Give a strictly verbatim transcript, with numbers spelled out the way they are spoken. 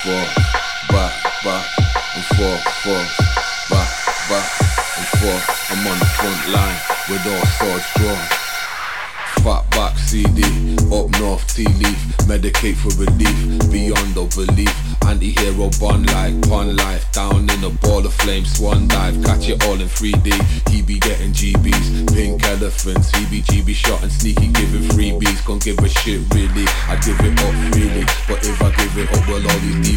forth, back, back and forth, forth, back, back and forth. I'm on the front line with all swords drawn. Fatback C D, up north tea leaf, medicate for relief, beyond all belief. Anti-hero bun like pun life, down in a ball of flame, swan dive, catch it all in three D. He be getting G Bs, pink elephants, he be G B shot and sneaky giving freebies. Can't give a shit really, I give it up freely, but if I give it up, well all these